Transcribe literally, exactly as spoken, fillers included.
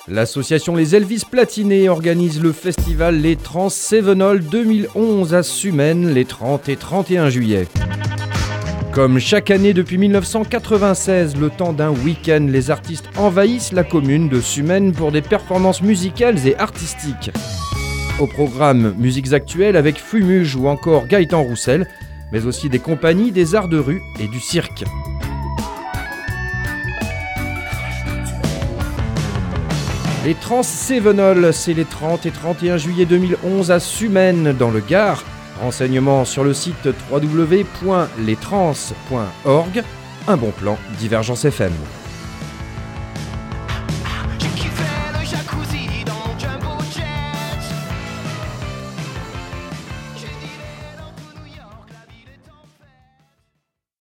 L'association Les Elvis Platinés organise le festival Les Trans Cévenol deux mille onze à Sumène les trente et trente et un juillet. Comme chaque année depuis mille neuf cent quatre-vingt-seize, le temps d'un week-end, les artistes envahissent la commune de Sumène pour des performances musicales et artistiques. Au programme, musiques actuelles avec Fumuge ou encore Gaëtan Roussel, mais aussi des compagnies, des arts de rue et du cirque. Les Trans Cévenol, c'est les trente et trente et un juillet deux mille onze à Sumène, dans le Gard. Renseignements sur le site w w w point les trans point org. Un bon plan, Divergence F M.